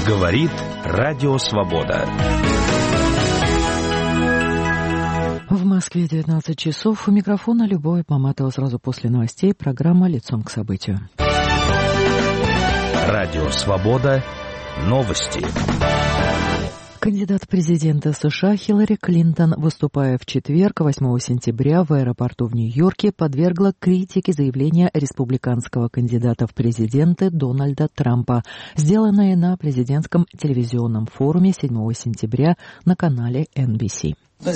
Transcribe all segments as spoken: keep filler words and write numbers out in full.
Говорит Радио Свобода. В Москве девятнадцать часов. У микрофона Любовь Маматова. Сразу после новостей программа «Лицом к событию». Радио Свобода. Новости. Кандидат в президенты США Хиллари Клинтон, выступая в четверг, восьмого сентября, в аэропорту в Нью-Йорке, подвергла критике заявления республиканского кандидата в президенты Дональда Трампа, сделанное на президентском телевизионном форуме седьмого сентября на канале эн би си. В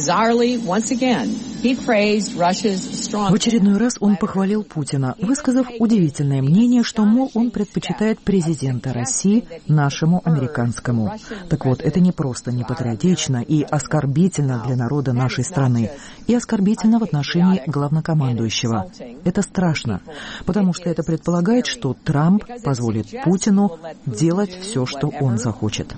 очередной раз он похвалил Путина, высказав удивительное мнение, что, мол, он предпочитает президента России нашему американскому. Так вот, это не просто непатриотично и оскорбительно для народа нашей страны, и оскорбительно в отношении главнокомандующего. Это страшно, потому что это предполагает, что Трамп позволит Путину делать все, что он захочет.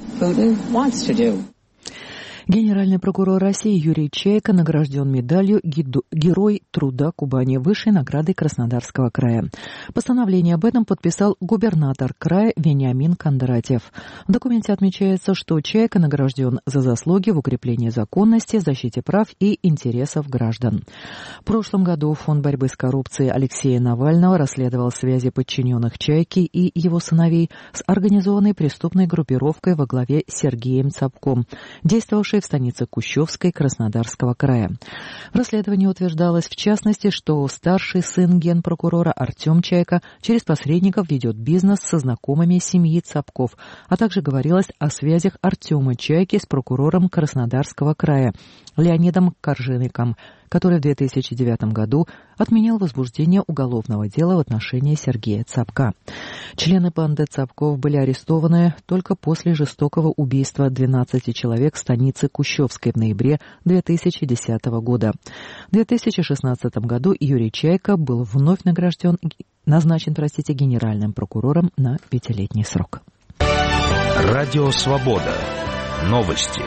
Генеральный прокурор России Юрий Чайка награжден медалью «Герой труда Кубани» высшей наградой Краснодарского края. Постановление об этом подписал губернатор края Вениамин Кондратьев. В документе отмечается, что Чайка награжден за заслуги в укреплении законности, защите прав и интересов граждан. В прошлом году Фонд борьбы с коррупцией Алексея Навального расследовал связи подчиненных Чайки и его сыновей с организованной преступной группировкой во главе с Сергеем Цапком, действовавшей в станице Кущевской Краснодарского края. В расследовании утверждалось, в частности, что старший сын генпрокурора Артем Чайка через посредников ведет бизнес со знакомыми семьи Цапков, а также говорилось о связях Артема Чайки с прокурором Краснодарского края Леонидом Коржинником, который в две тысячи девятом году отменял возбуждение уголовного дела в отношении Сергея Цапка. Члены банды Цапков были арестованы только после жестокого убийства двенадцати человек в станице Кущевской в ноябре две тысячи десятого года. В две тысячи шестнадцатом году Юрий Чайка был вновь награжден, назначен, простите, генеральным прокурором на пятилетний срок. Радио Свобода. Новости.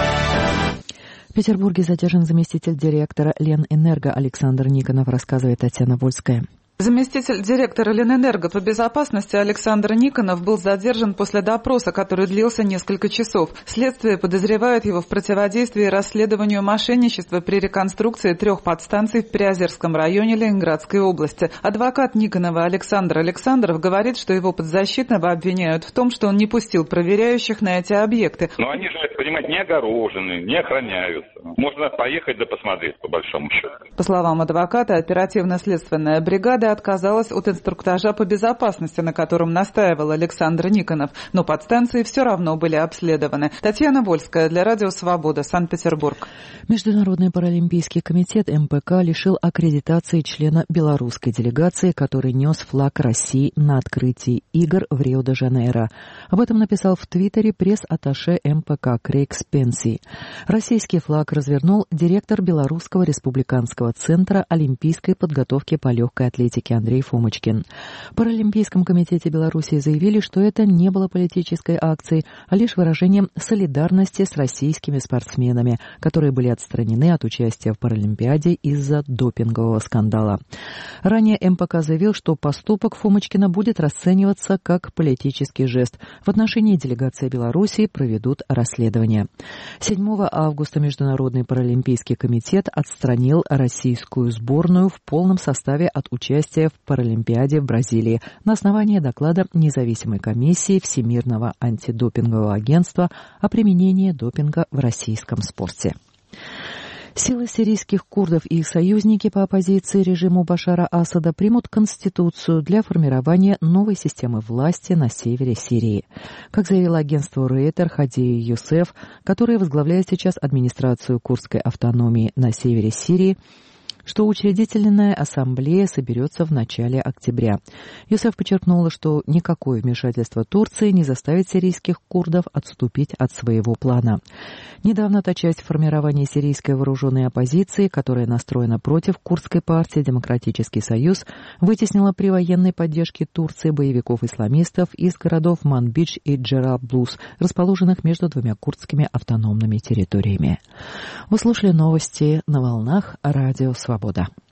В Петербурге задержан заместитель директора Ленэнерго Александр Никонов, рассказывает Татьяна Вольская. Заместитель директора Ленэнерго по безопасности Александр Никонов был задержан после допроса, который длился несколько часов. Следствие подозревает его в противодействии расследованию мошенничества при реконструкции трех подстанций в Приозерском районе Ленинградской области. Адвокат Никонова Александр Александров говорит, что его подзащитного обвиняют в том, что он не пустил проверяющих на эти объекты. Но они же, понимаете, не огорожены, не охраняются. Можно поехать да посмотреть, по большому счету. По словам адвоката, оперативно-следственная бригада отказалась от инструктажа по безопасности, на котором настаивал Александр Никонов, но подстанции все равно были обследованы. Татьяна Вольская для Радио Свобода, Санкт-Петербург. Международный паралимпийский комитет эм пэ ка лишил аккредитации члена белорусской делегации, который нес флаг России на открытии игр в Рио-де-Жанейро. Об этом написал в Твиттере пресс-атташе эм пэ ка Крейг Спенси. Российский флаг развернул директор Белорусского республиканского центра олимпийской подготовки по легкой атлетике Андрей Фомочкин. В Паралимпийском комитете Беларуси заявили, что это не было политической акцией, а лишь выражением солидарности с российскими спортсменами, которые были отстранены от участия в Паралимпиаде из-за допингового скандала. Ранее эм пэ ка заявил, что поступок Фомочкина будет расцениваться как политический жест. В отношении делегации Беларуси проведут расследование. седьмого августа Международный паралимпийский комитет отстранил российскую сборную в полном составе от участия в Паралимпиаде в Бразилии на основании доклада независимой комиссии Всемирного антидопингового агентства о применении допинга в российском спорте. Силы сирийских курдов и их союзники по оппозиции режиму Башара Асада примут конституцию для формирования новой системы власти на севере Сирии. Как заявило агентство Рейтер, Хади Юсеф, который возглавляет сейчас администрацию курдской автономии на севере Сирии, что учредительная ассамблея соберется в начале октября. Юсеф подчеркнула, что никакое вмешательство Турции не заставит сирийских курдов отступить от своего плана. Недавно та часть формирования сирийской вооруженной оппозиции, которая настроена против курдской партии «Демократический союз», вытеснила при военной поддержке Турции боевиков-исламистов из городов Манбидж и Джераблус, расположенных между двумя курдскими автономными территориями. Вы слушали новости на волнах Радио Свобода.